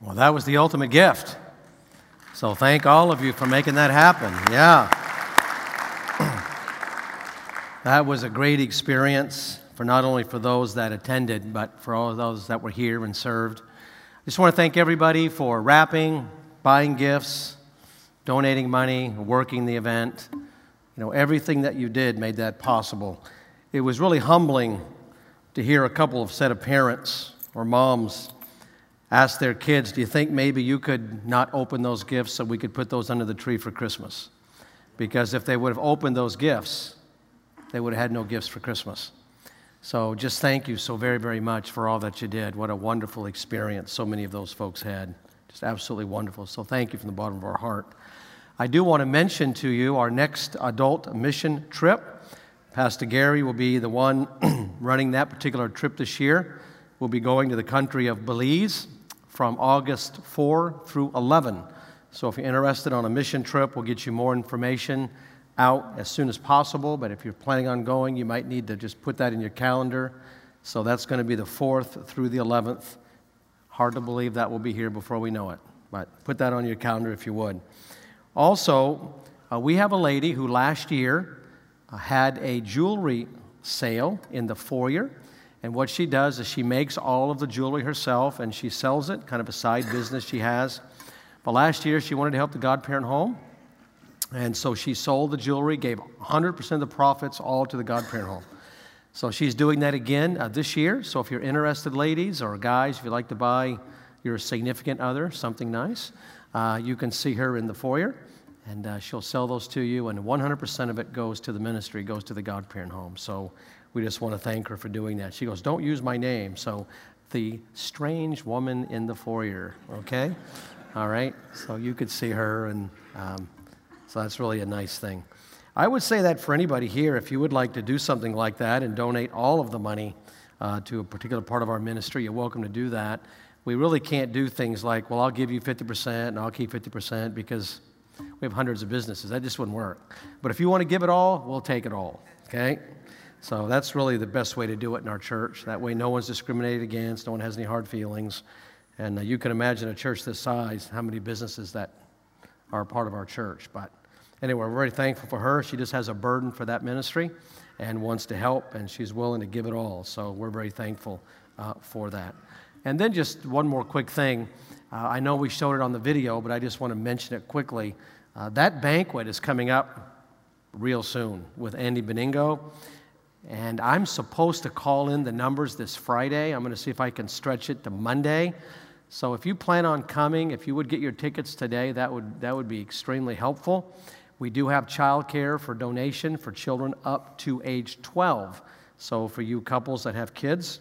Well, that was the ultimate gift. So thank all of you for making that happen. Yeah. That was a great experience for not only for those that attended, but for all of those that were here and served. I just want to thank everybody for wrapping, buying gifts, donating money, working the event. You know, everything that you did made that possible. It was really humbling to hear a couple of set of parents or moms ask their kids, do you think maybe you could not open those gifts so we could put those under the tree for Christmas? Because if they would have opened those gifts, they would have had no gifts for Christmas. So just thank you so very, very much for all that you did. What a wonderful experience so many of those folks had. Just absolutely wonderful. So thank you from the bottom of our heart. I do want to mention to you our next adult mission trip. Pastor Gary will be the one running that particular trip this year. We'll be going to the country of Belize from August 4 through 11. So if you're interested on a mission trip, we'll get you more information out as soon as possible. But if you're planning on going, you might need to just put that in your calendar. So that's going to be the 4th through the 11th. Hard to believe that will be here before we know it. But put that on your calendar if you would. Also, we have a lady who last year had a jewelry sale in the foyer. And what she does is she makes all of the jewelry herself, and she sells it, kind of a side business she has. But last year, she wanted to help the Godparent Home, and so she sold the jewelry, gave 100% of the profits all to the Godparent Home. So she's doing that again this year. So if you're interested, ladies or guys, if you'd like to buy your significant other something nice, you can see her in the foyer, and she'll sell those to you, and 100% of it goes to the ministry, goes to the Godparent Home. So we just want to thank her for doing that. She goes, don't use my name. So the strange woman in the foyer, okay? All right? So you could see her, and so that's really a nice thing. I would say that for anybody here, if you would like to do something like that and donate all of the money to a particular part of our ministry, you're welcome to do that. We really can't do things like, well, I'll give you 50% and I'll keep 50% because we have hundreds of businesses. That just wouldn't work. But if you want to give it all, we'll take it all, okay? So that's really the best way to do it in our church. That way no one's discriminated against, no one has any hard feelings. And you can imagine a church this size, how many businesses that are a part of our church. But anyway, we're very thankful for her. She just has a burden for that ministry and wants to help, and she's willing to give it all. So we're very thankful for that. And then just one more quick thing. I know we showed it on the video, but I just want to mention it quickly. That banquet is coming up real soon with Andy Beningo. And I'm supposed to call in the numbers this Friday. I'm going to see if I can stretch it to Monday. So if you plan on coming, if you would get your tickets today, that would be extremely helpful. We do have childcare for donation for children up to age 12. So for you couples that have kids,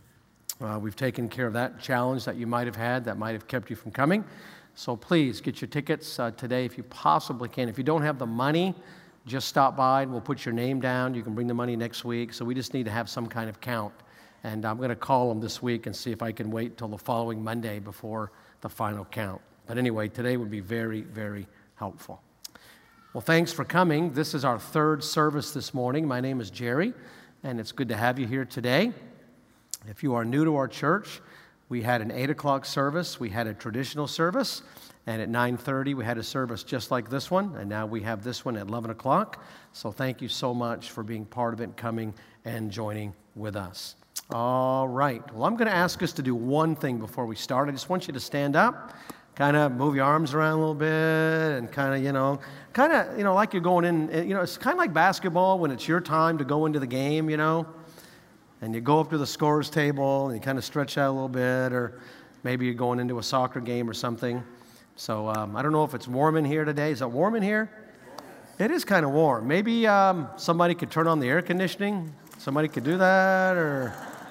we've taken care of that challenge that you might have had that might have kept you from coming. So please get your tickets today if you possibly can. If you don't have the money, just stop by and we'll put your name down. You can bring the money next week. So we just need to have some kind of count. And I'm going to call them this week and see if I can wait till the following Monday before the final count. But anyway, today would be very, very helpful. Well, thanks for coming. This is our third service this morning. My name is Jerry, and it's good to have you here today. If you are new to our church, we had an 8 o'clock service. We had a traditional service. And at 9:30, we had a service just like this one, and now we have this one at 11 o'clock. So thank you so much for being part of it, coming and joining with us. All right. Well, I'm going to ask us to do one thing before we start. I just want you to stand up, kind of move your arms around a little bit, and kind of, like you're going in. It's kind of like basketball when it's your time to go into the game, and you go up to the scorer's table, and you kind of stretch out a little bit, or maybe you're going into a soccer game or something. So I don't know if it's warm in here today. Is it warm in here? It is kind of warm. Maybe somebody could turn on the air conditioning. Somebody could do that or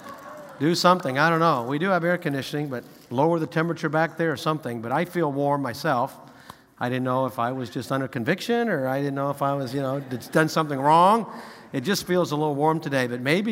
do something. I don't know. We do have air conditioning, but lower the temperature back there or something. But I feel warm myself. I didn't know if I was just under conviction or I didn't know if I was, done something wrong. It just feels a little warm today. But maybe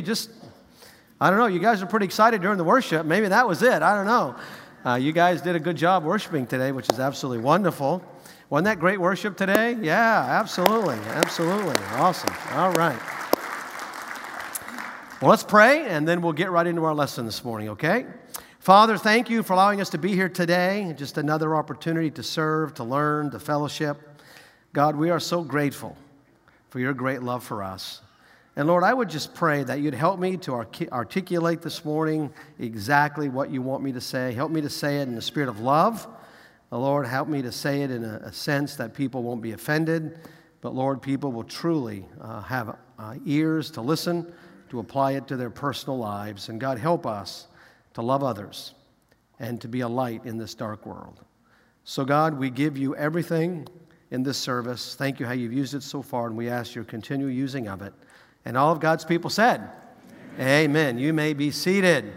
I don't know. You guys are pretty excited during the worship. Maybe that was it. I don't know. You guys did a good job worshiping today, which is absolutely wonderful. Wasn't that great worship today? Yeah, absolutely. Absolutely. Awesome. All right. Well, let's pray, and then we'll get right into our lesson this morning, okay? Father, thank you for allowing us to be here today. Just another opportunity to serve, to learn, to fellowship. God, we are so grateful for your great love for us. And Lord, I would just pray that you'd help me to articulate this morning exactly what you want me to say. Help me to say it in the spirit of love. Lord, help me to say it in a sense that people won't be offended. But Lord, people will truly have ears to listen, to apply it to their personal lives. And God, help us to love others and to be a light in this dark world. So God, we give you everything in this service. Thank you how you've used it so far, and we ask your continual using of it. And all of God's people said, Amen. You may be seated.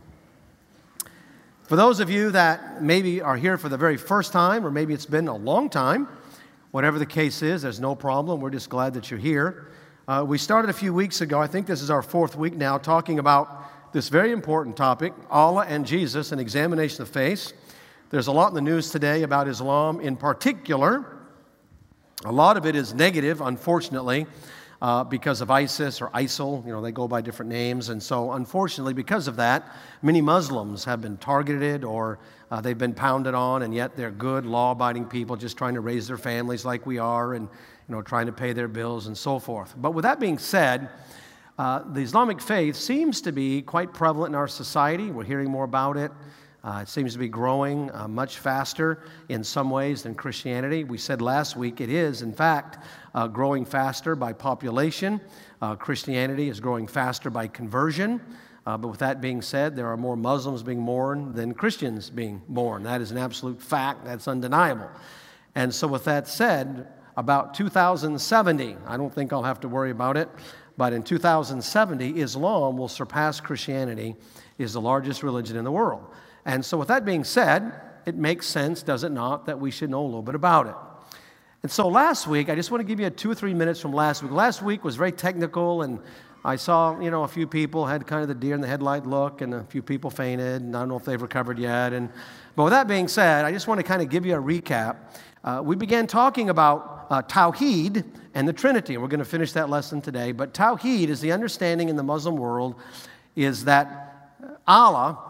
For those of you that maybe are here for the very first time, or maybe it's been a long time, whatever the case is, there's no problem. We're just glad that you're here. We started a few weeks ago, I think this is our fourth week now, talking about this very important topic, Allah and Jesus, an examination of faith. There's a lot in the news today about Islam in particular. A lot of it is negative, unfortunately. Because of ISIS or ISIL, they go by different names. And so, unfortunately, because of that, many Muslims have been targeted or they've been pounded on, and yet they're good, law-abiding people just trying to raise their families like we are and, trying to pay their bills and so forth. But with that being said, the Islamic faith seems to be quite prevalent in our society. We're hearing more about it. It seems to be growing much faster in some ways than Christianity. We said last week it is, in fact, growing faster by population. Christianity is growing faster by conversion. But with that being said, there are more Muslims being born than Christians being born. That is an absolute fact. That's undeniable. And so with that said, about 2070, I don't think I'll have to worry about it, but in 2070, Islam will surpass Christianity, is the largest religion in the world. And so with that being said, it makes sense, does it not, that we should know a little bit about it. And so last week, I just want to give you 2 or 3 minutes from last week. Last week was very technical, and I saw, a few people had kind of the deer in the headlight look, and a few people fainted, and I don't know if they've recovered yet. But with that being said, I just want to kind of give you a recap. We began talking about Tawheed and the Trinity, and we're going to finish that lesson today. But Tawheed is the understanding in the Muslim world is that Allah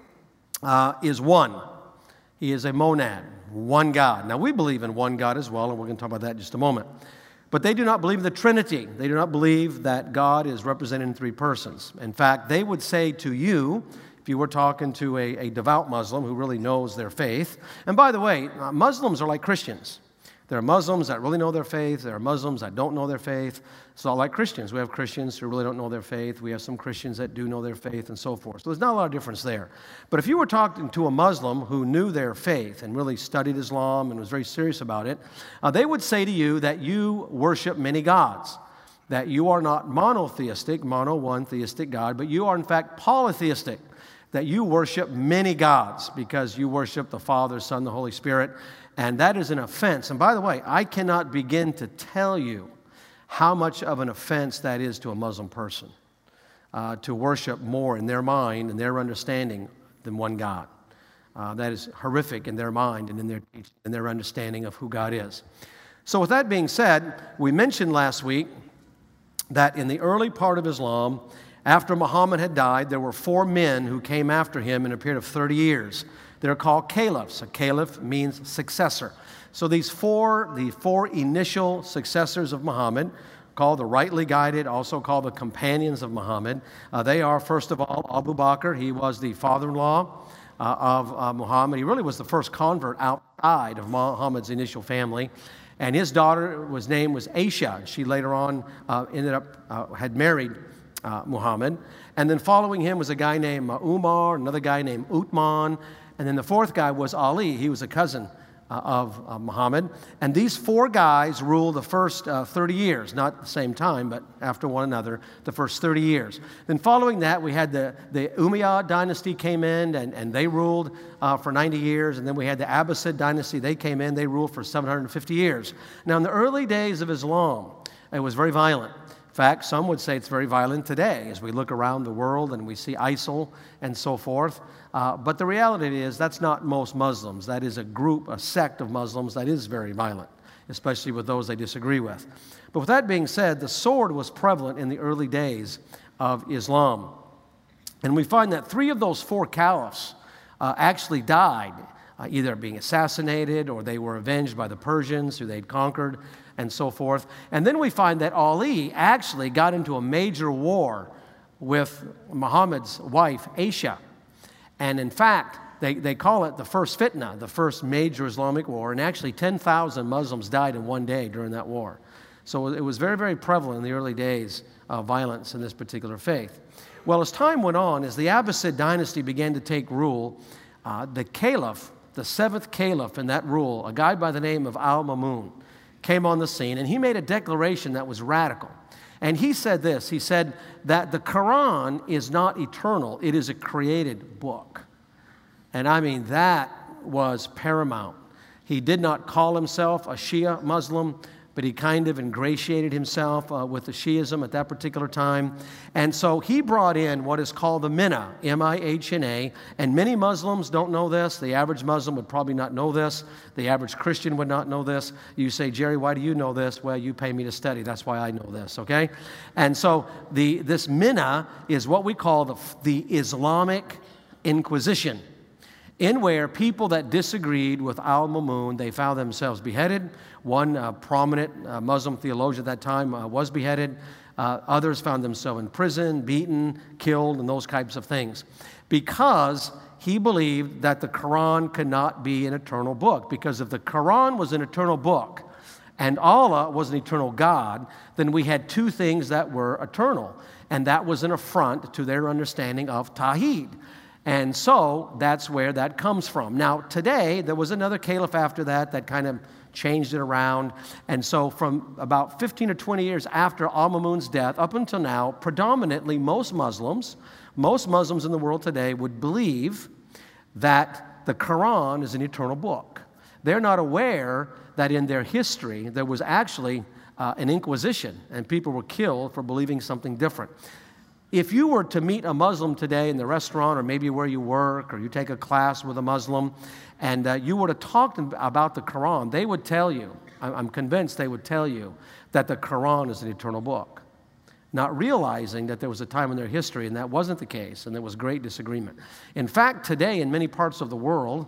is one. He is a monad, one God. Now, we believe in one God as well, and we're going to talk about that in just a moment. But they do not believe in the Trinity. They do not believe that God is represented in 3 persons. In fact, they would say to you, if you were talking to a devout Muslim who really knows their faith, and by the way, Muslims are like Christians. There are Muslims that really know their faith. There are Muslims that don't know their faith. It's not like Christians. We have Christians who really don't know their faith. We have some Christians that do know their faith and so forth. So there's not a lot of difference there. But if you were talking to a Muslim who knew their faith and really studied Islam and was very serious about it, they would say to you that you worship many gods, that you are not monotheistic, one theistic God, but you are in fact polytheistic, that you worship many gods because you worship the Father, Son, the Holy Spirit. And that is an offense. And by the way, I cannot begin to tell you how much of an offense that is to a Muslim person, to worship more in their mind and their understanding than one God. That is horrific in their mind and in their understanding of who God is. So with that being said, we mentioned last week that in the early part of Islam, after Muhammad had died, there were 4 men who came after him in a period of 30 years. They're called caliphs. A caliph means successor. So the 4 initial successors of Muhammad, called the rightly guided, also called the companions of Muhammad, they are, first of all, Abu Bakr. He was the father-in-law of Muhammad. He really was the first convert outside of Muhammad's initial family. And his daughter's name was Aisha. She later on had married Muhammad. And then following him was a guy named Umar, another guy named Uthman, and then the 4th guy was Ali. He was a cousin of Muhammad. And these 4 guys ruled the first 30 years, not at the same time, but after one another, the first 30 years. Then following that, we had the Umayyad dynasty came in, and they ruled for 90 years. And then we had the Abbasid dynasty. They came in, they ruled for 750 years. Now, in the early days of Islam, it was very violent. In fact, some would say it's very violent today as we look around the world and we see ISIL and so forth. But the reality is that's not most Muslims. That is a group, a sect of Muslims that is very violent, especially with those they disagree with. But with that being said, the sword was prevalent in the early days of Islam. And we find that 3 of those 4 caliphs actually died, either being assassinated or they were avenged by the Persians who they'd conquered and so forth. And then we find that Ali actually got into a major war with Muhammad's wife, Aisha. And in fact, they call it the first fitna, the first major Islamic war, and actually 10,000 Muslims died in one day during that war. So it was very, very prevalent in the early days of violence in this particular faith. Well, as time went on, as the Abbasid dynasty began to take rule, the caliph, the seventh caliph in that rule, a guy by the name of Al-Mamun, came on the scene, and he made a declaration that was radical. And he said this, he said that the Quran is not eternal, it is a created book. And I mean, that was paramount. He did not call himself a Shia Muslim, but he kind of ingratiated himself with the Shiism at that particular time. And so he brought in what is called the Minna, M-I-H-N-A, and many Muslims don't know this. The average Muslim would probably not know this. The average Christian would not know this. You say, Jerry, why do you know this? Well, you pay me to study. That's why I know this, okay? And so this Minna is what we call the Islamic Inquisition, in where people that disagreed with Al-Mamun, they found themselves beheaded. One prominent Muslim theologian at that time was beheaded. Others found themselves in prison, beaten, killed, and those types of things, because he believed that the Quran could not be an eternal book. Because if the Quran was an eternal book and Allah was an eternal God, then we had two things that were eternal, and that was an affront to their understanding of Tawheed. And so that's where that comes from. Now, today, there was another caliph after that kind of changed it around. And so from about 15 or 20 years after Al-Mamun's death up until now, predominantly most Muslims in the world today would believe that the Quran is an eternal book. They're not aware that in their history there was actually an inquisition and people were killed for believing something different. If you were to meet a Muslim today in the restaurant or maybe where you work or you take a class with a Muslim and you were to talk to them about the Quran, they would tell you, I'm convinced they would tell you that the Quran is an eternal book, not realizing that there was a time in their history and that wasn't the case and there was great disagreement. In fact, today in many parts of the world,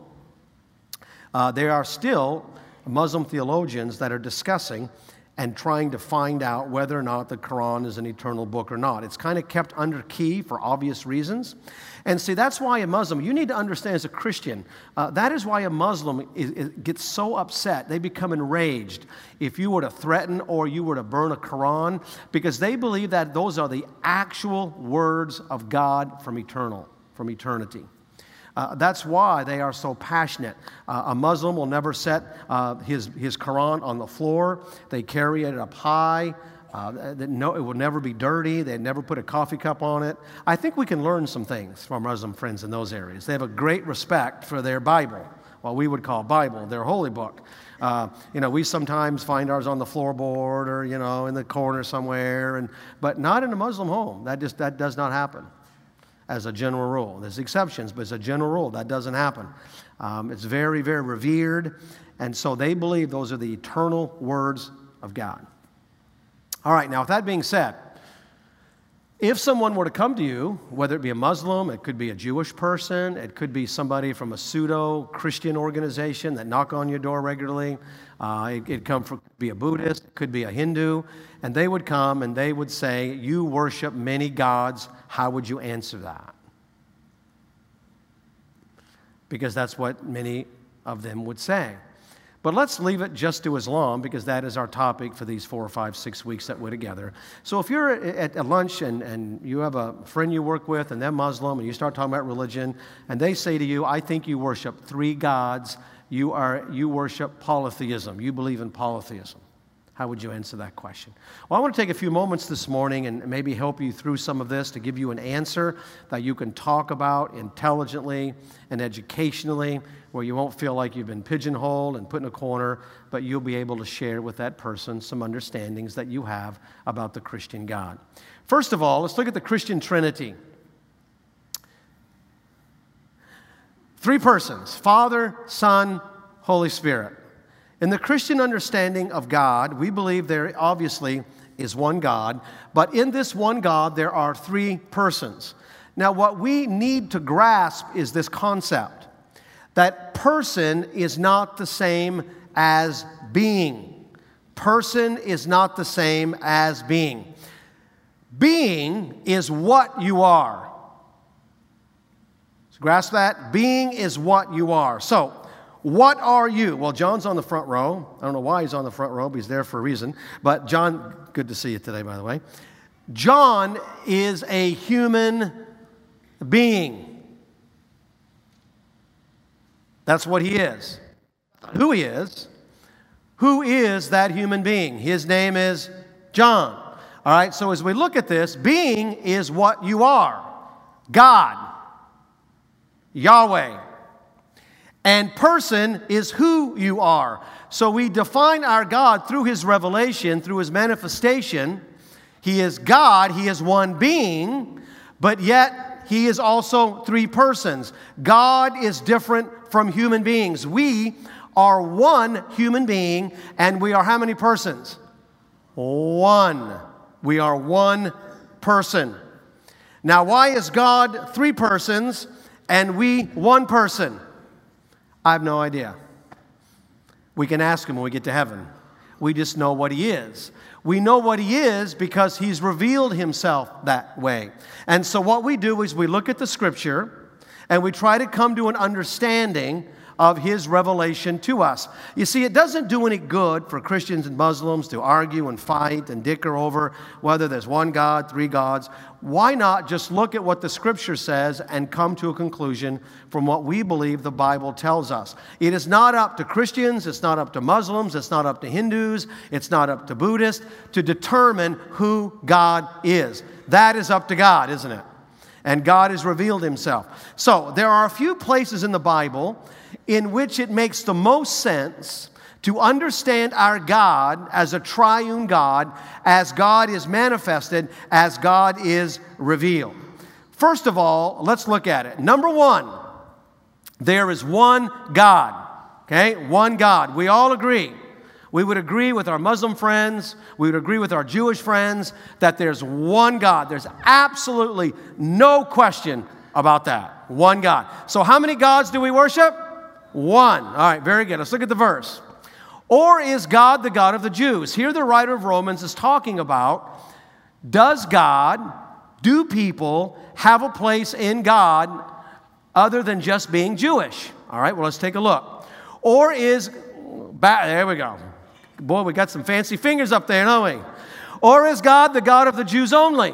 there are still Muslim theologians that are discussing and trying to find out whether or not the Quran is an eternal book or not. It's kind of kept under key for obvious reasons. And see, that's why a Muslim, you need to understand as a Christian, that is why a Muslim gets so upset. They become enraged if you were to threaten or you were to burn a Quran, because they believe that those are the actual words of God from eternity. That's why they are so passionate. A Muslim will never set his Quran on the floor. They carry it up high. It will never be dirty. They never put a coffee cup on it. I think we can learn some things from our Muslim friends in those areas. They have a great respect for their Bible, what we would call Bible, their holy book. We sometimes find ours on the floorboard or, in the corner somewhere, but not in a Muslim home. That does not happen. As a general rule. There's exceptions, but as a general rule, that doesn't happen. It's very, very revered, and so they believe those are the eternal words of God. All right, now with that being said, if someone were to come to you, whether it be a Muslim, it could be a Jewish person, it could be somebody from a pseudo-Christian organization that knock on your door regularly, it could be a Buddhist, it could be a Hindu, and they would come and they would say, you worship many gods, how would you answer that? Because that's what many of them would say. But let's leave it just to Islam, because that is our topic for these 4 or 5, 6 weeks that we're together. So if you're at a lunch and you have a friend you work with and they're Muslim and you start talking about religion and they say to you, I think you worship 3 gods, you worship polytheism, you believe in polytheism. How would you answer that question? Well, I want to take a few moments this morning and maybe help you through some of this to give you an answer that you can talk about intelligently and educationally, where you won't feel like you've been pigeonholed and put in a corner, but you'll be able to share with that person some understandings that you have about the Christian God. First of all, let's look at the Christian Trinity. 3 persons, Father, Son, Holy Spirit. In the Christian understanding of God, we believe there obviously is one God, but in this one God, there are 3 persons. Now, what we need to grasp is this concept. that person is not the same as being. Person is not the same as being. Being is what you are. So grasp that? Being is what you are. So, what are you? Well, John's on the front row. I don't know why he's on the front row, but he's there for a reason. But John, good to see you today, by the way. John is a human being. That's what he is. Who he is. Who is that human being? His name is John. All right, so as we look at this, being is what you are. God. Yahweh. And person is who you are. So we define our God through His revelation, through His manifestation. He is God, He is one being, but yet He is also three persons. God is different from human beings. We are one human being, and we are how many persons? One. We are one person. Now, why is God three persons and we one person? I have no idea. We can ask Him when we get to heaven. We just know what He is. We know what He is because He's revealed Himself that way. And so what we do is we look at the Scripture and we try to come to an understanding of His revelation to us. You see, it doesn't do any good for Christians and Muslims to argue and fight and dicker over whether there's one God, three gods. Why not just look at what the Scripture says and come to a conclusion from what we believe the Bible tells us? It is not up to Christians, it's not up to Muslims, it's not up to Hindus, it's not up to Buddhists to determine who God is. That is up to God, isn't it? And God has revealed Himself. So, there are a few places in the Bible in which it makes the most sense to understand our God as a triune God, as God is manifested, as God is revealed. First of all, let's look at it. Number one, there is one God. Okay? One God. We all agree. We would agree with our Muslim friends, we would agree with our Jewish friends that there's one God. There's absolutely no question about that. One God. So how many gods do we worship? One. All right, very good. Let's look at the verse. Or is God the God of the Jews? Here the writer of Romans is talking about, do people have a place in God other than just being Jewish? All right, well, let's take a look. Or there we go. Boy, we got some fancy fingers up there, don't we? Or is God the God of the Jews only?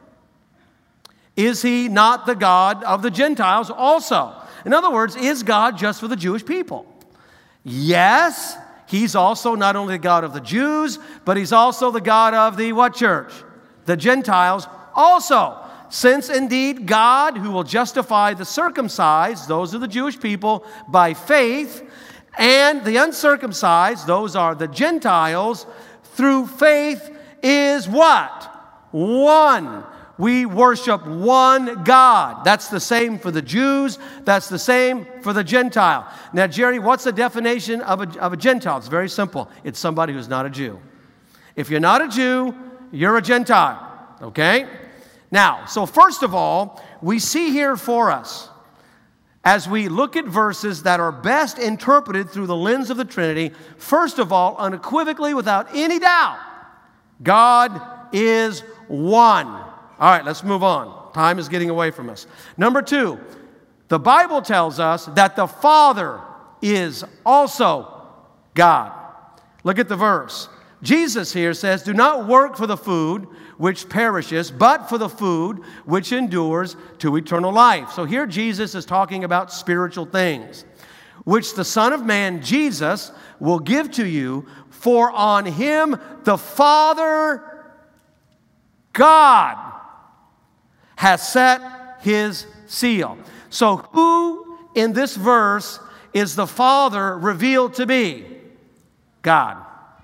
Is He not the God of the Gentiles also? In other words, is God just for the Jewish people? Yes, He's also not only the God of the Jews, but He's also the God of the what church? The Gentiles also. Since indeed God, who will justify the circumcised, those are the Jewish people, by faith, and the uncircumcised, those are the Gentiles, through faith is what? One. We worship one God. That's the same for the Jews. That's the same for the Gentile. Now, Jerry, what's the definition of a Gentile? It's very simple. It's somebody who's not a Jew. If you're not a Jew, you're a Gentile. Okay? Now, so first of all, we see here for us, as we look at verses that are best interpreted through the lens of the Trinity, first of all, unequivocally, without any doubt, God is one. All right, let's move on. Time is getting away from us. Number two, the Bible tells us that the Father is also God. Look at the verse. Jesus here says, do not work for the food which perishes, but for the food which endures to eternal life. So here Jesus is talking about spiritual things, which the Son of Man, Jesus, will give to you, for on Him the Father, God, has set His seal. So who in this verse is the Father revealed to be? God.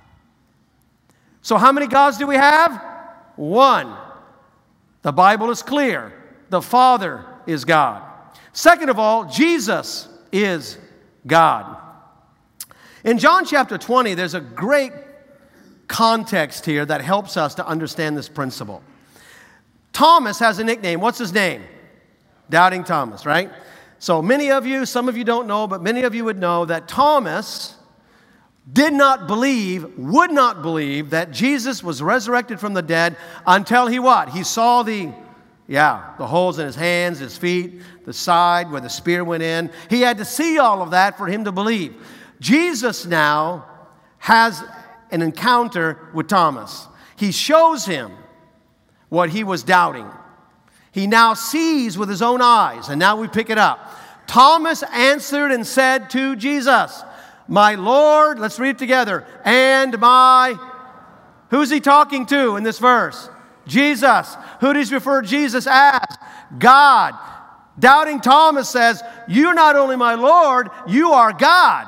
So how many gods do we have? One. The Bible is clear. The Father is God. Second of all, Jesus is God. In John chapter 20, there's a great context here that helps us to understand this principle. Thomas has a nickname. What's his name? Doubting Thomas, right? So many of you, some of you don't know, but many of you would know that Thomas did not believe, would not believe that Jesus was resurrected from the dead until he what? He saw the holes in his hands, his feet, the side where the spear went in. He had to see all of that for him to believe. Jesus now has an encounter with Thomas. He shows him what he was doubting. He now sees with his own eyes, and now we pick it up. Thomas answered and said to Jesus, "My Lord," let's read it together, "and my..." Who's he talking to in this verse? Jesus. Who does he refer to Jesus as? God. Doubting Thomas says, "You're not only my Lord, you are God."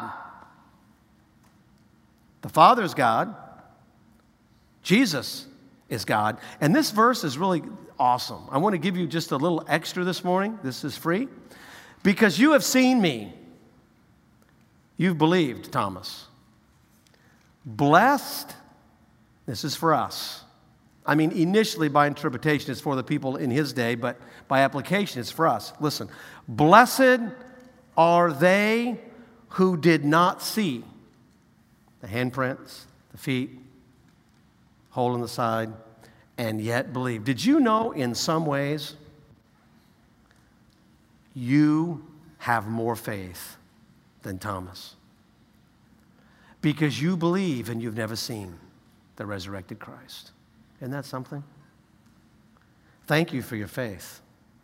The Father is God. Jesus is God. And this verse is really awesome. I want to give you just a little extra this morning. This is free. Because you have seen me. You've believed, Thomas. Blessed, this is for us. I mean, initially by interpretation, it's for the people in his day, but by application, it's for us. Listen, blessed are they who did not see the handprints, the feet, hole in the side, and yet believe. Did you know in some ways you have more faith than Thomas? Because you believe and you've never seen the resurrected Christ. Isn't that something? Thank you for your faith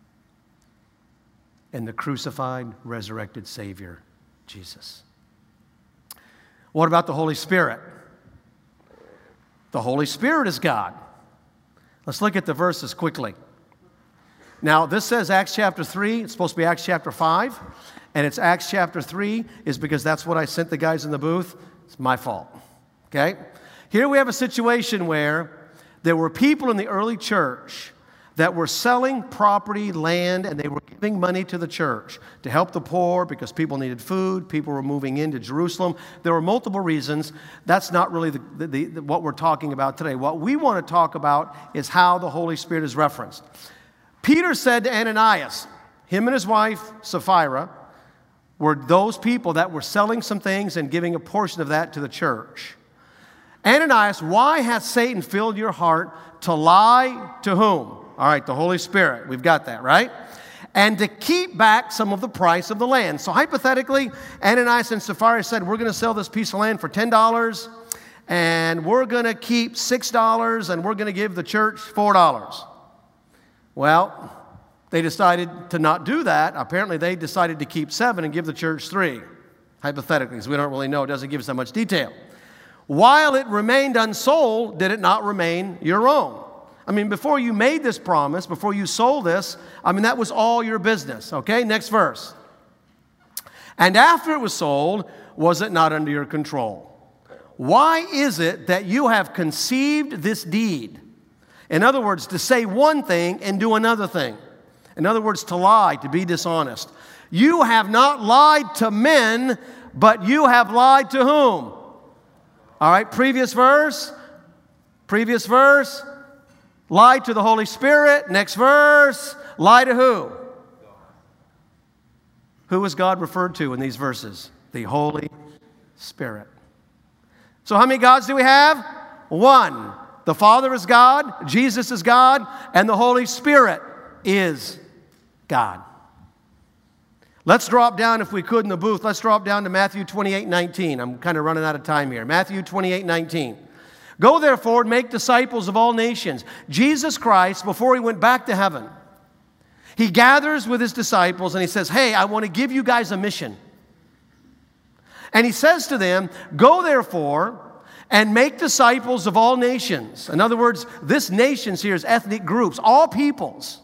in the crucified, resurrected Savior, Jesus. What about the Holy Spirit? The Holy Spirit is God. Let's look at the verses quickly. Now, this says Acts chapter 3. It's supposed to be Acts chapter 5. And it's Acts chapter 3 is because that's what I sent the guys in the booth. It's my fault. Okay? Here we have a situation where there were people in the early church that were selling property, land, and they were giving money to the church to help the poor because people needed food. People were moving into Jerusalem. There were multiple reasons. That's not really what we're talking about today. What we want to talk about is how the Holy Spirit is referenced. Peter said to Ananias, him and his wife, Sapphira, were those people that were selling some things and giving a portion of that to the church. Ananias, why hath Satan filled your heart to lie to whom? All right, the Holy Spirit. We've got that, right? And to keep back some of the price of the land. So hypothetically, Ananias and Sapphira said, we're going to sell this piece of land for $10, and we're going to keep $6, and we're going to give the church $4. Well, they decided to not do that. Apparently, they decided to keep $7 and give the church $3. Hypothetically, because we don't really know. It doesn't give us that much detail. While it remained unsold, did it not remain your own? I mean, before you made this promise, before you sold this, I mean, that was all your business. Okay, next verse. And after it was sold, was it not under your control? Why is it that you have conceived this deed? In other words, to say one thing and do another thing. In other words, to lie, to be dishonest. You have not lied to men, but you have lied to whom? All right, previous verse. Lie to the Holy Spirit. Next verse. Lie to who? Who is God referred to in these verses? The Holy Spirit. So how many gods do we have? One. The Father is God, Jesus is God, and the Holy Spirit is God. Let's drop down, if we could, in the booth. Let's drop down to Matthew 28:19. I'm kind of running out of time here. Matthew 28:19. Go therefore and make disciples of all nations. Jesus Christ, before he went back to heaven, he gathers with his disciples and he says, hey, I want to give you guys a mission. And he says to them, go therefore and make disciples of all nations. In other words, this nations here is ethnic groups, all peoples.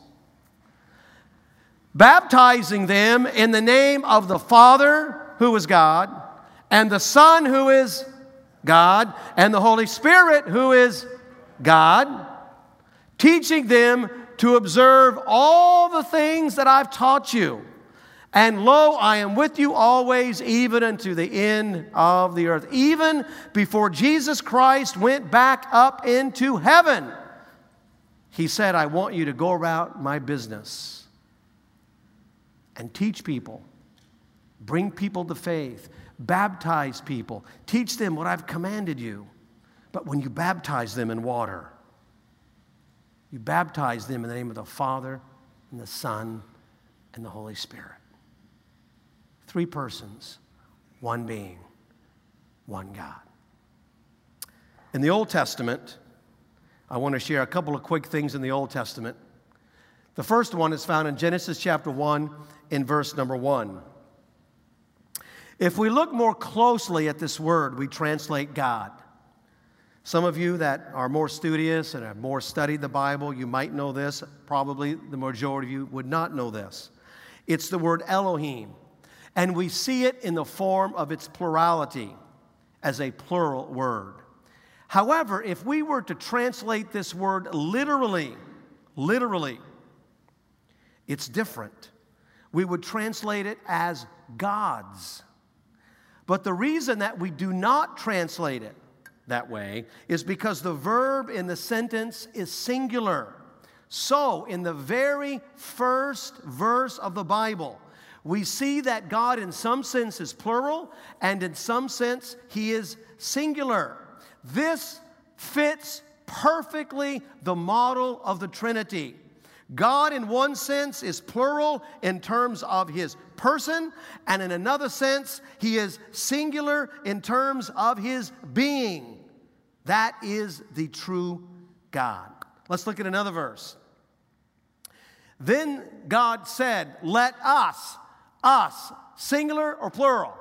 Baptizing them in the name of the Father, who is God, and the Son, who is God, and the Holy Spirit, who is God, teaching them to observe all the things that I've taught you. And lo, I am with you always, even unto the end of the earth. Even before Jesus Christ went back up into heaven, he said, I want you to go about my business and teach people. Bring people to faith. Baptize people. Teach them what I've commanded you. But when you baptize them in water, you baptize them in the name of the Father and the Son and the Holy Spirit. 3 persons, 1 being, 1 God. In the Old Testament, I want to share a couple of quick things in the Old Testament. The first one is found in Genesis chapter 1 in verse number 1. If we look more closely at this word, we translate God. Some of you that are more studious and have more studied the Bible, you might know this. Probably the majority of you would not know this. It's the word Elohim. And we see it in the form of its plurality as a plural word. However, if we were to translate this word literally, it's different. We would translate it as gods. But the reason that we do not translate it that way is because the verb in the sentence is singular. So, in the very first verse of the Bible, we see that God in some sense is plural and in some sense He is singular. This fits perfectly the model of the Trinity. God in one sense is plural in terms of His person, and in another sense, He is singular in terms of His being. That is the true God. Let's look at another verse. Then God said, let us, singular or plural?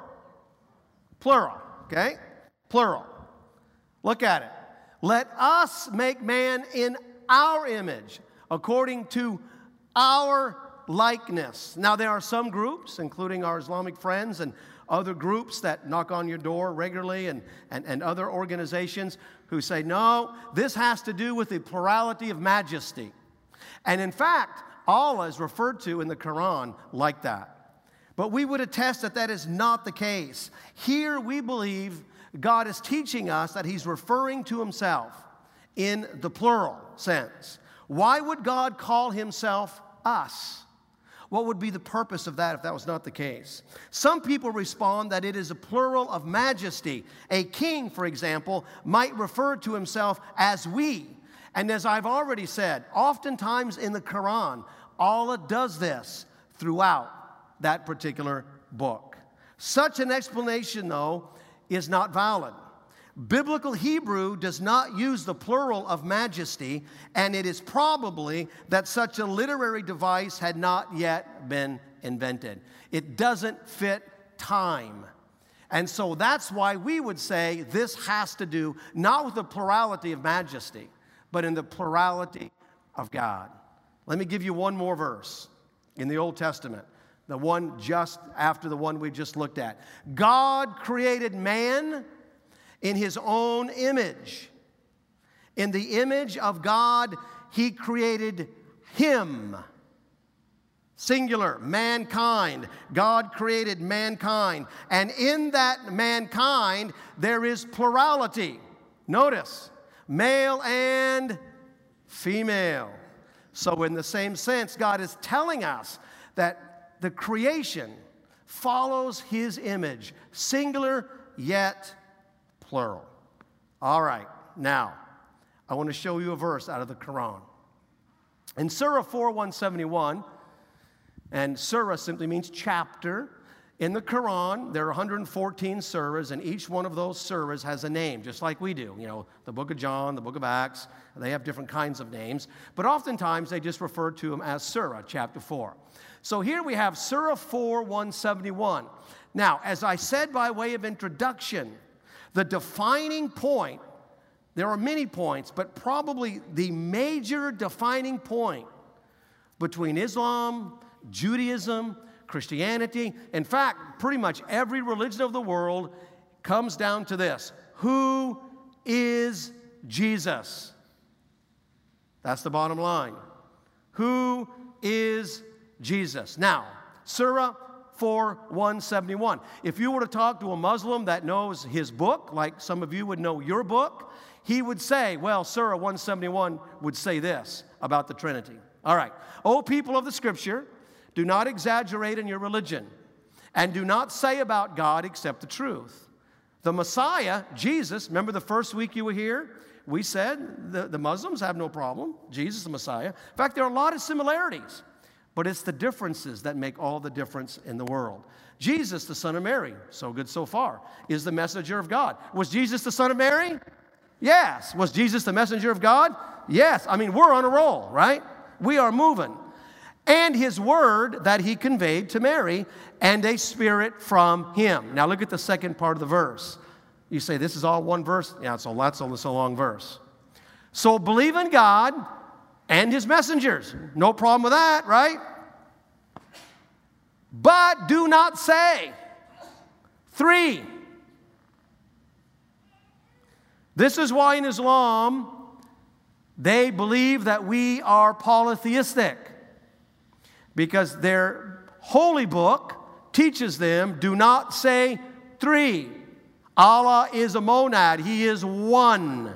Plural, okay? Plural. Look at it. Let us make man in our image, according to our likeness. Now, there are some groups, including our Islamic friends and other groups that knock on your door regularly and other organizations who say, no, this has to do with the plurality of majesty. And in fact, Allah is referred to in the Quran like that. But we would attest that that is not the case. Here we believe God is teaching us that He's referring to Himself in the plural sense. Why would God call Himself us? What would be the purpose of that if that was not the case? Some people respond that it is a plural of majesty. A king, for example, might refer to himself as we. And as I've already said, oftentimes in the Quran, Allah does this throughout that particular book. Such an explanation, though, is not valid. Biblical Hebrew does not use the plural of majesty, and it is probably that such a literary device had not yet been invented. It doesn't fit time. And so that's why we would say this has to do not with the plurality of majesty, but in the plurality of God. Let me give you one more verse in the Old Testament, the one just after the one we just looked at. God created man in His own image. In the image of God, He created him. Singular, mankind. God created mankind. And in that mankind, there is plurality. Notice, male and female. So in the same sense, God is telling us that the creation follows His image. Singular, yet plural. All right, now, I want to show you a verse out of the Quran. In Surah 4:171, and Surah simply means chapter. In the Quran, there are 114 surahs, and each one of those surahs has a name, just like we do. You know, the book of John, the book of Acts, they have different kinds of names. But oftentimes, they just refer to them as Surah, chapter 4. So here we have Surah 4:171. Now, as I said by way of introduction, the defining point, there are many points, but probably the major defining point between Islam, Judaism, Christianity, in fact, pretty much every religion of the world comes down to this. Who is Jesus? That's the bottom line. Who is Jesus? Now, Surah 4:171. If you were to talk to a Muslim that knows his book, like some of you would know your book, he would say, well, Surah 171 would say this about the Trinity. All right. O people of the Scripture, Do not exaggerate in your religion. And do not say about God except the truth. The Messiah, Jesus, remember the first week you were here? We said the Muslims have no problem. Jesus, the Messiah. In fact, there are a lot of similarities. But it's the differences that make all the difference in the world. Jesus, the son of Mary, so good so far, is the messenger of God. Was Jesus the son of Mary? Yes. Was Jesus the messenger of God? Yes. I mean, we're on a roll, right? We are moving. And his word that he conveyed to Mary, and a spirit from him. Now look at the second part of the verse. You say, this is all one verse? Yeah, that's a long verse. So believe in God and his messengers. No problem with that, right? But do not say. 3. This is why in Islam, they believe that we are polytheistic. Because their holy book teaches them, do not say 3. Allah is a monad. He is one.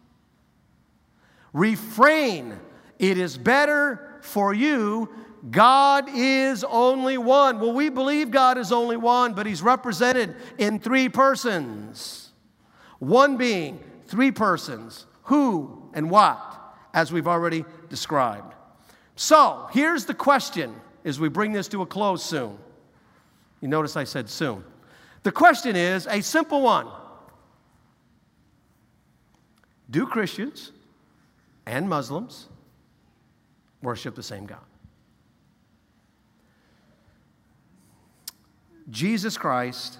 Refrain. It is better for you. God is only one. Well, we believe God is only one, but he's represented in 3 persons. One being, 3 persons. Who and what, as we've already described. So, here's the question as we bring this to a close soon. You notice I said soon. The question is a simple one. Do Christians and Muslims worship the same God? Jesus Christ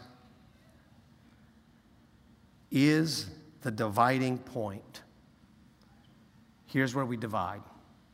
is the dividing point. Here's where we divide.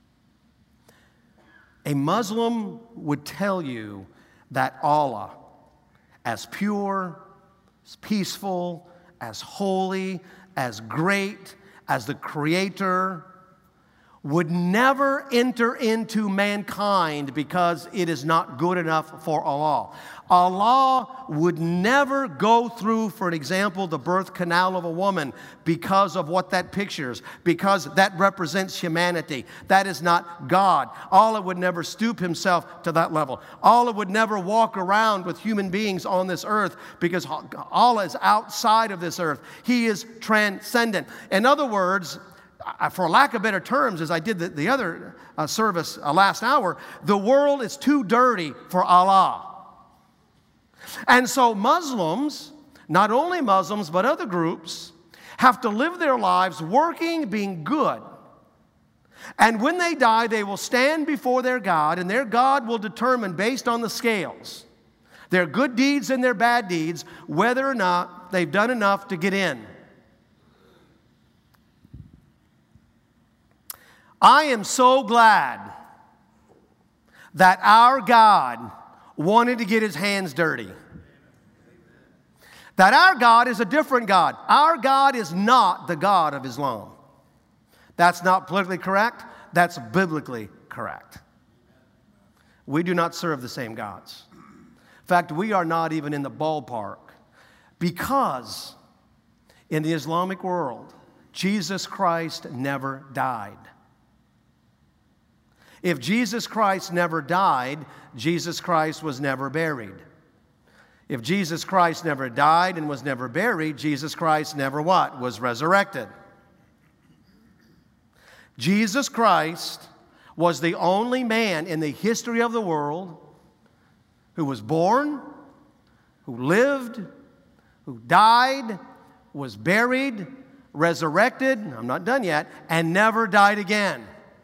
A Muslim would tell you that Allah, as pure, as peaceful, as holy, as great, as the Creator, would never enter into mankind because it is not good enough for Allah. Allah would never go through, for an example, the birth canal of a woman because of what that pictures, because that represents humanity. That is not God. Allah would never stoop himself to that level. Allah would never walk around with human beings on this earth because Allah is outside of this earth. He is transcendent. In other words, for lack of better terms, as I did the other service last hour, the world is too dirty for Allah. And so Muslims, not only Muslims, but other groups, have to live their lives working, being good. And when they die, they will stand before their God, and their God will determine, based on the scales, their good deeds and their bad deeds, whether or not they've done enough to get in. I am so glad that our God wanted to get his hands dirty. That our God is a different God. Our God is not the God of Islam. That's not politically correct. That's biblically correct. We do not serve the same gods. In fact, we are not even in the ballpark because in the Islamic world, Jesus Christ never died. If Jesus Christ never died, Jesus Christ was never buried. If Jesus Christ never died and was never buried, Jesus Christ never what? Was resurrected. Jesus Christ was the only man in the history of the world who was born, who lived, who died, was buried, resurrected, I'm not done yet, and never died again.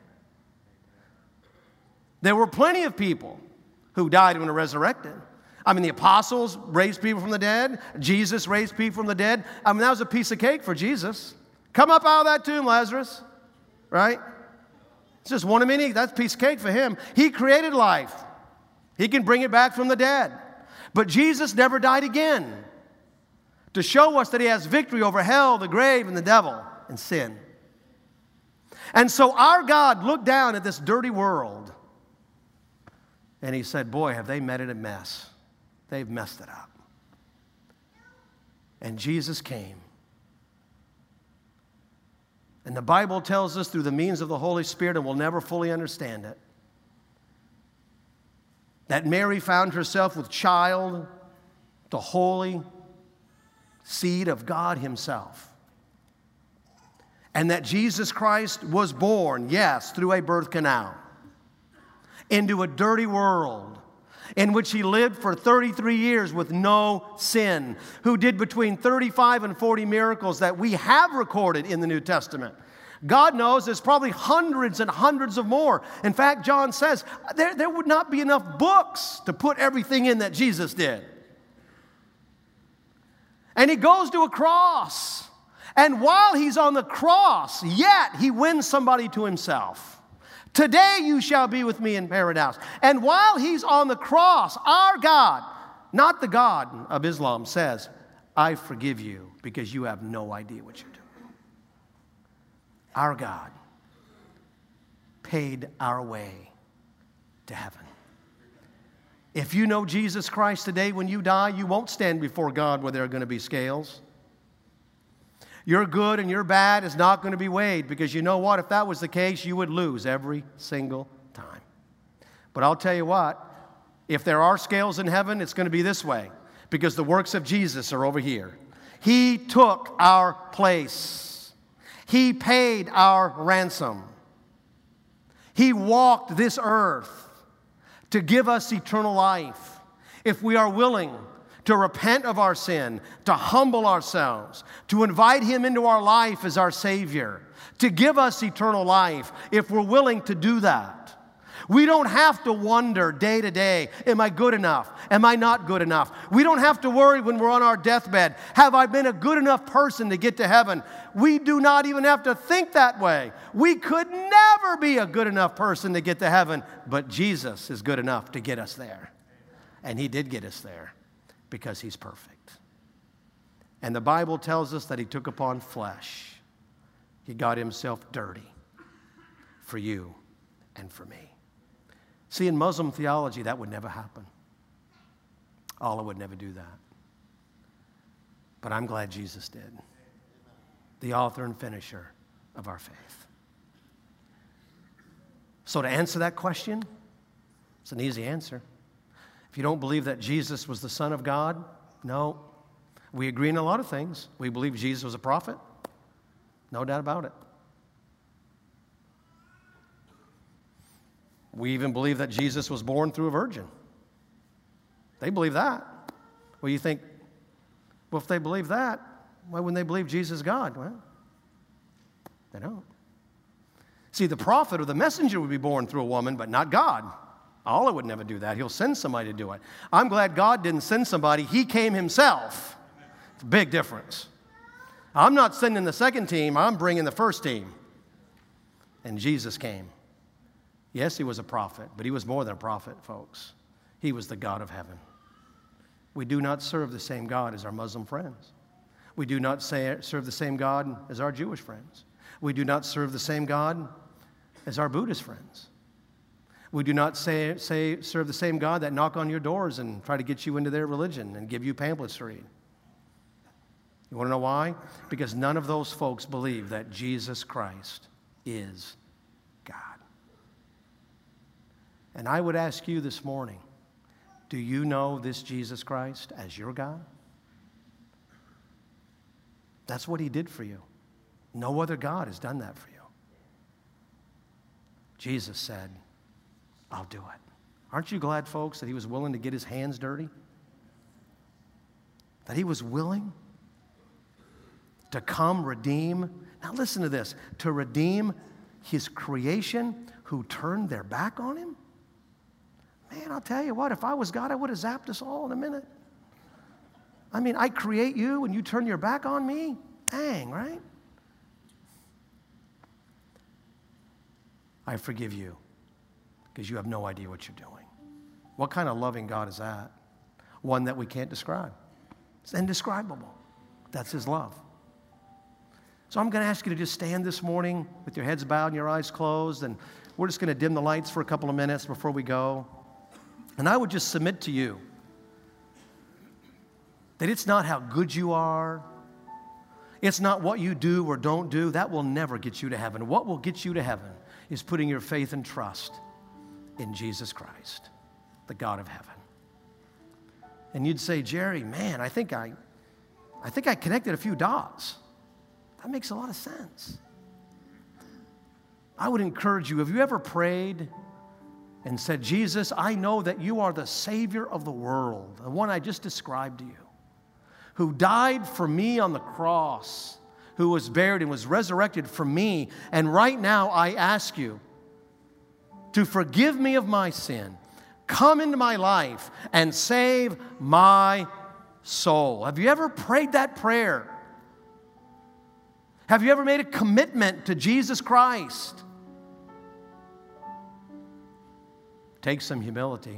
There were plenty of people who died and were resurrected. I mean, the apostles raised people from the dead. Jesus raised people from the dead. I mean, that was a piece of cake for Jesus. Come up out of that tomb, Lazarus. Right? It's just one of many. That's a piece of cake for him. He created life. He can bring it back from the dead. But Jesus never died again to show us that he has victory over hell, the grave, and the devil, and sin. And so our God looked down at this dirty world and he said, boy, have they made it a mess. They've messed it up. And Jesus came. And the Bible tells us through the means of the Holy Spirit, and we'll never fully understand it, that Mary found herself with child, the holy seed of God himself. And that Jesus Christ was born, yes, through a birth canal, into a dirty world in which he lived for 33 years with no sin, who did between 35 and 40 miracles that we have recorded in the New Testament. God knows there's probably hundreds and hundreds of more. In fact, John says there would not be enough books to put everything in that Jesus did. And he goes to a cross. And while he's on the cross, yet he wins somebody to himself. Today you shall be with me in paradise. And while he's on the cross, our God, not the God of Islam, says, I forgive you because you have no idea what you're doing. Our God paid our way to heaven. If you know Jesus Christ today, when you die, you won't stand before God where there are going to be scales. Your good and your bad is not going to be weighed, because you know what? If that was the case, you would lose every single time. But I'll tell you what, if there are scales in heaven, it's going to be this way, because the works of Jesus are over here. He took our place. He paid our ransom. He walked this earth to give us eternal life. If we are willing to repent of our sin, to humble ourselves, to invite him into our life as our Savior, to give us eternal life, if we're willing to do that. We don't have to wonder day to day, am I good enough? Am I not good enough? We don't have to worry when we're on our deathbed, have I been a good enough person to get to heaven? We do not even have to think that way. We could never be a good enough person to get to heaven, but Jesus is good enough to get us there. And he did get us there, because he's perfect. And the Bible tells us that he took upon flesh. He got himself dirty for you and for me. See, in Muslim theology, that would never happen. Allah would never do that. But I'm glad Jesus did. The author and finisher of our faith. So to answer that question, it's an easy answer. If you don't believe that Jesus was the Son of God, no. We agree in a lot of things. We believe Jesus was a prophet. No doubt about it. We even believe that Jesus was born through a virgin. They believe that. Well, you think, well, if they believe that, why wouldn't they believe Jesus is God? Well, they don't. See, the prophet or the messenger would be born through a woman, but not God. Allah would never do that. He'll send somebody to do it. I'm glad God didn't send somebody. He came himself. It's a big difference. I'm not sending the second team. I'm bringing the first team. And Jesus came. Yes, he was a prophet, but he was more than a prophet, folks. He was the God of heaven. We do not serve the same God as our Muslim friends. We do not serve the same God as our Jewish friends. We do not serve the same God as our Buddhist friends. We do not serve the same God that knock on your doors and try to get you into their religion and give you pamphlets to read. You want to know why? Because none of those folks believe that Jesus Christ is God. And I would ask you this morning, do you know this Jesus Christ as your God? That's what he did for you. No other God has done that for you. Jesus said, I'll do it. Aren't you glad, folks, that he was willing to get his hands dirty? That he was willing to come redeem. Now listen to this. To redeem his creation who turned their back on him? Man, I'll tell you what, if I was God, I would have zapped us all in a minute. I mean, I create you and you turn your back on me? Dang, right? I forgive you because you have no idea what you're doing. What kind of loving God is that? One that we can't describe. It's indescribable. That's his love. So I'm going to ask you to just stand this morning with your heads bowed and your eyes closed, and we're just going to dim the lights for a couple of minutes before we go. And I would just submit to you that it's not how good you are. It's not what you do or don't do. That will never get you to heaven. What will get you to heaven is putting your faith and trust in Jesus Christ. the God of heaven. And you'd say, Jerry, man, I think I connected a few dots. That makes a lot of sense. I would encourage you, have you ever prayed and said, Jesus, I know that you are the Savior of the world, the one I just described to you, who died for me on the cross, who was buried and was resurrected for me. And right now I ask you to forgive me of my sin, come into my life, and save my soul. Have you ever prayed that prayer? Have you ever made a commitment to Jesus Christ? It takes some humility.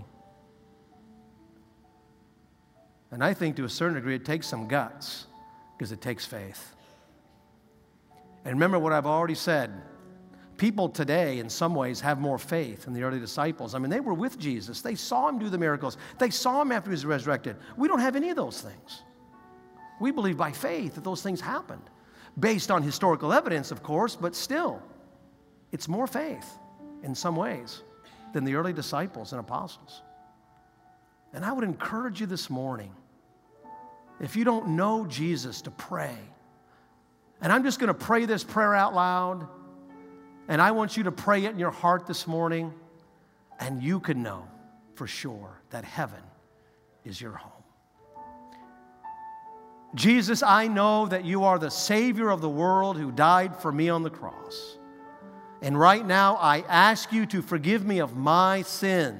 And I think to a certain degree it takes some guts, because it takes faith. And remember what I've already said. People today, in some ways, have more faith than the early disciples. I mean, they were with Jesus. They saw him do the miracles. They saw him after he was resurrected. We don't have any of those things. We believe by faith that those things happened. Based on historical evidence, of course, but still, it's more faith in some ways than the early disciples and apostles. And I would encourage you this morning, if you don't know Jesus, to pray. And I'm just going to pray this prayer out loud. And I want you to pray it in your heart this morning, and you can know for sure that heaven is your home. Jesus, I know that you are the Savior of the world who died for me on the cross. And right now, I ask you to forgive me of my sin.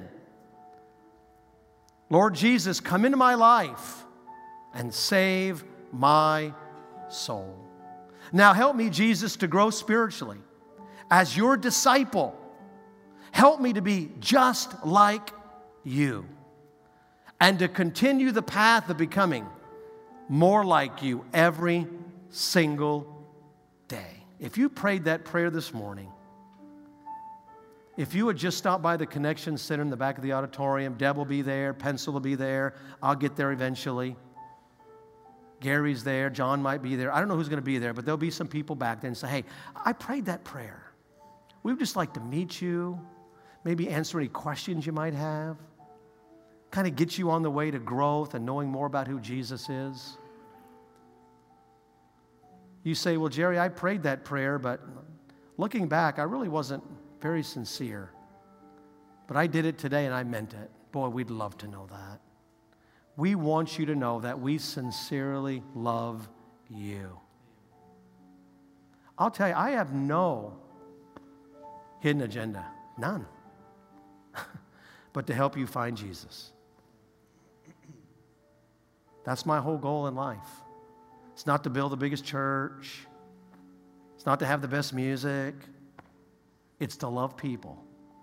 Lord Jesus, come into my life and save my soul. Now help me, Jesus, to grow spiritually. As your disciple, help me to be just like you and to continue the path of becoming more like you every single day. If you prayed that prayer this morning, if you would just stop by the Connection Center in the back of the auditorium, Deb will be there, Pencil will be there, I'll get there eventually. Gary's there, John might be there. I don't know who's going to be there, but there'll be some people back there and say, hey, I prayed that prayer. We would just like to meet you, maybe answer any questions you might have, kind of get you on the way to growth and knowing more about who Jesus is. You say, well, Jerry, I prayed that prayer, but looking back, I really wasn't very sincere. But I did it today and I meant it. Boy, we'd love to know that. We want you to know that we sincerely love you. I'll tell you, I have no hidden agenda, none, but to help you find Jesus. That's my whole goal in life. It's not to build the biggest church. It's not to have the best music. It's to love people.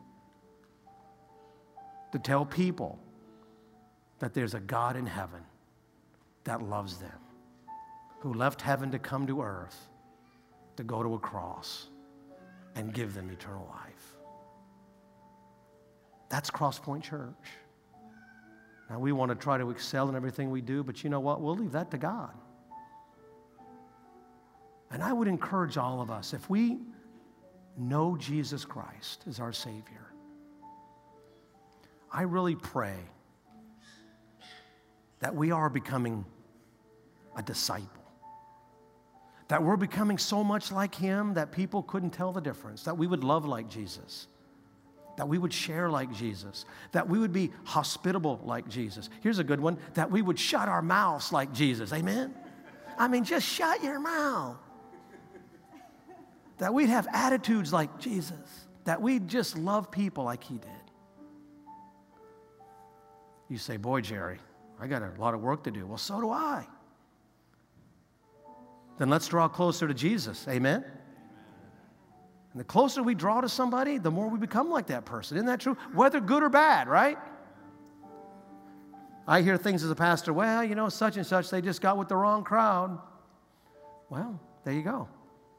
To tell people that there's a God in heaven that loves them, who left heaven to come to earth, to go to a cross and give them eternal life. That's Crosspoint Church. Now, we want to try to excel in everything we do, but you know what? We'll leave that to God. And I would encourage all of us, if we know Jesus Christ as our Savior, I really pray that we are becoming a disciple. That we're becoming so much like him that people couldn't tell the difference. That we would love like Jesus. That we would share like Jesus. That we would be hospitable like Jesus. Here's a good one. That we would shut our mouths like Jesus. Amen? I mean, just shut your mouth. That we'd have attitudes like Jesus. That we'd just love people like he did. You say, boy, Jerry, I got a lot of work to do. Well, so do I. Then let's draw closer to Jesus. Amen? And the closer we draw to somebody, the more we become like that person. Isn't that true? Whether good or bad, right? I hear things as a pastor, well, you know, such and such, they just got with the wrong crowd. Well, there you go.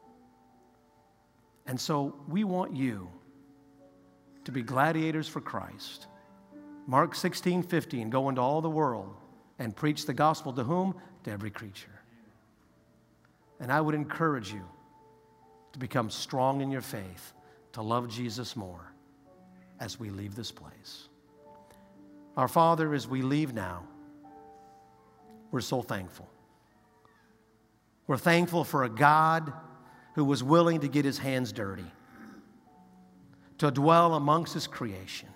And so we want you to be gladiators for Christ. Mark 16:15, go into all the world and preach the gospel to whom? To every creature. And I would encourage you to become strong in your faith, to love Jesus more as we leave this place. Our Father, as we leave now, we're so thankful. We're thankful for a God who was willing to get his hands dirty, to dwell amongst his creation,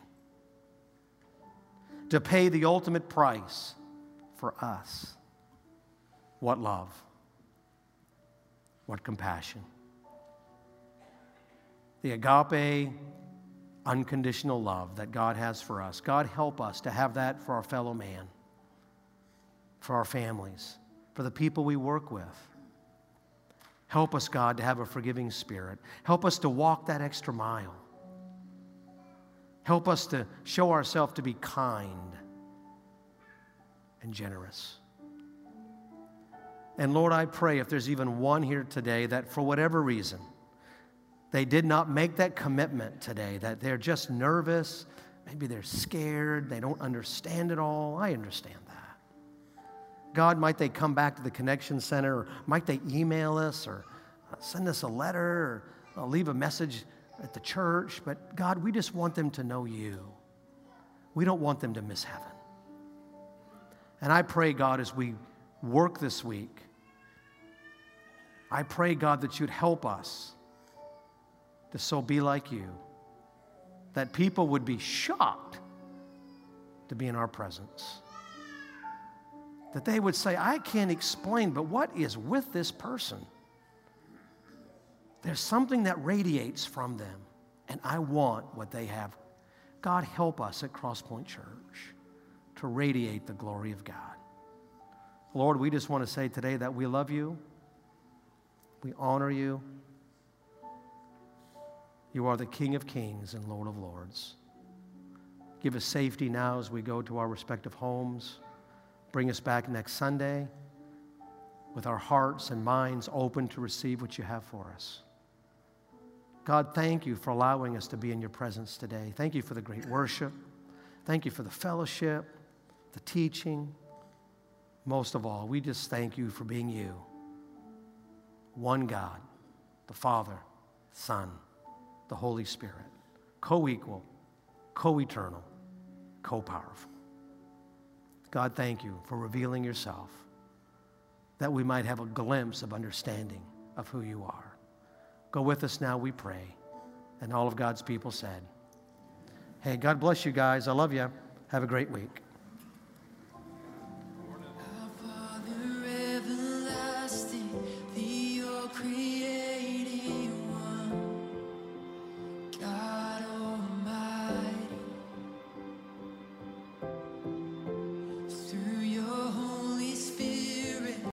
to pay the ultimate price for us. What love, what compassion. The agape, unconditional love that God has for us. God, help us to have that for our fellow man, for our families, for the people we work with. Help us, God, to have a forgiving spirit. Help us to walk that extra mile. Help us to show ourselves to be kind and generous. And Lord, I pray if there's even one here today that for whatever reason, they did not make that commitment today, that they're just nervous, maybe they're scared, they don't understand it all. I understand that. God, might they come back to the Connection Center, or might they email us, or send us a letter, or leave a message at the church. But God, we just want them to know you. We don't want them to miss heaven. And I pray, God, as we work this week, I pray, God, that you'd help us to so be like you, that people would be shocked to be in our presence, that they would say, I can't explain, but what is with this person? There's something that radiates from them, and I want what they have. God, help us at Crosspoint Church to radiate the glory of God. Lord, we just want to say today that we love you, we honor you. You are the King of Kings and Lord of Lords. Give us safety now as we go to our respective homes. Bring us back next Sunday with our hearts and minds open to receive what you have for us. God, thank you for allowing us to be in your presence today. Thank you for the great worship. Thank you for the fellowship, the teaching. Most of all, we just thank you for being you. One God, the Father, Son, the Holy Spirit, co-equal, co-eternal, co-powerful. God, thank you for revealing yourself, that we might have a glimpse of understanding of who you are. Go with us now, we pray. And all of God's people said, hey, God bless you guys. I love you. Have a great week.